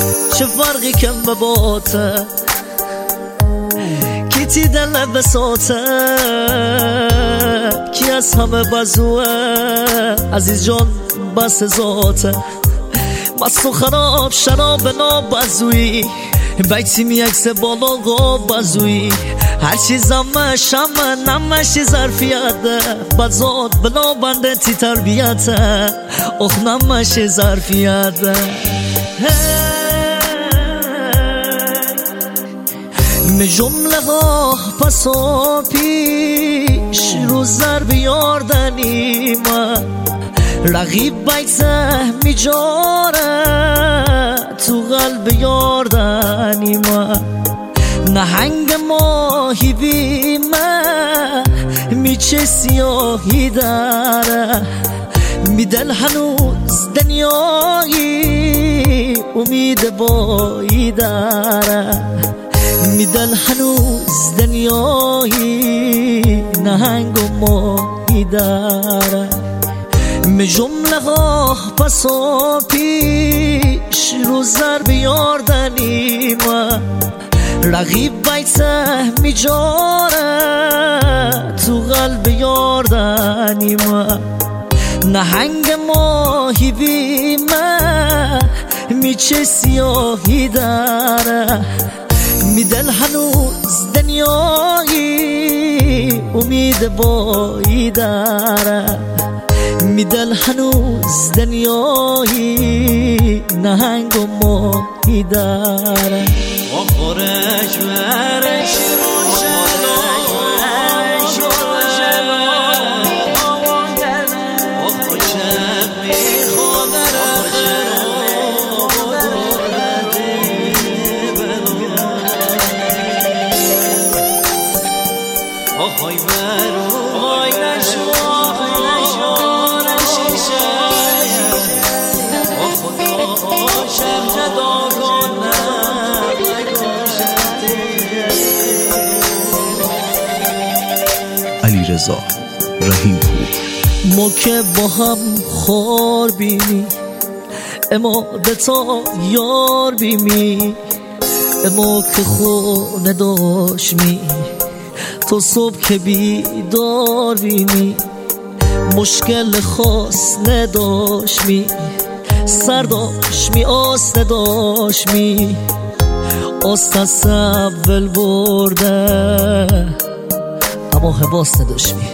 چه فرقی کم به باته کی تی دل بساته کی از همه بزوه عزیز جان بس ذاته مست و خراب شراب ناب بزوی بیتی می اکس بالا قاب بزوی هر چیزم شمه نمش ظرفیته بزاد بلا بنده تی تربیته اخ نمش ظرفیته می جمله ها پسا پیش رو ضرب یاردنی من رقیب بیته می جاره تو قلب یاردنی من نهنگ ماهی بیمه می چه سیاهی داره می دل هنوز دنیایی امید بایی داره می دل هنوز دنیایی نهنگ و ماهی داره می جمله ها پسا پیش رو ضرب یاردنی من رقیب بیته می جاره تو قلب یاردنی من نهنگ ماهی بیمه می چه سیاهی داره می دل هنوز دنیایی امید بایی داره می دل هنوز دنیایی نهنگ و ماهی داره آخرش ورش علیرضا رحیم‌پور. ما که با هم خار بیمی اما دتا یار بیمی اما که خونه داشت می تو صبح که بیدار بیمی مشکل خاص نداشت می سر داشت می آس نداشت می آس از اول برده اما حواس نداشت می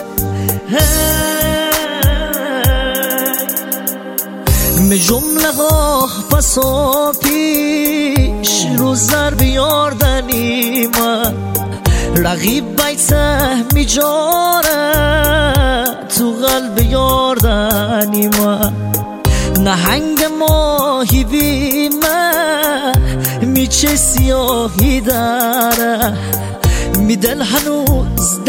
می جمله ها پسا پیش رو ضرب یاردنی من رقیب بیته می جاره تو قلب یاردنی من نهنگ ماهی بیمه می چه سیاهی داره می دل هنوز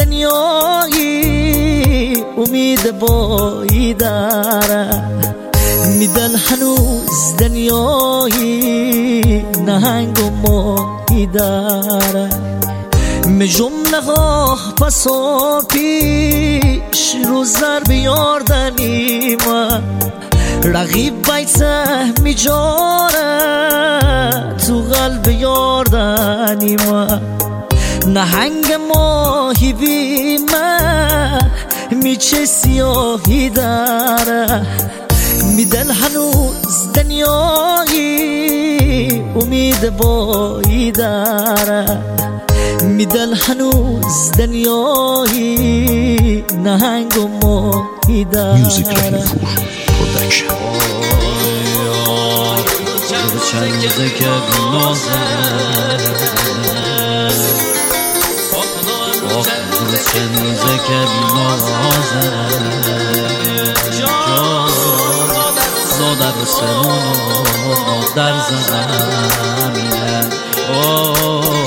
دنیایی امید بایی داره می دل هنوز دنیایی نهنگ و ماهی داره می جمله ها پسا پیش رو ضرب یاردنی من رقیب بیته می جاره تو قلب یاردنی من نهنگ ماهی بیمه می چه سیاهی داره می دل هنوز دنیایی امید بایی داره می دل هنوز دنیایی نهنگ و ماهی داره میوزیک رحیم‌پور پرودکشن. چند که نازه چند که نازه در سرون در زمینه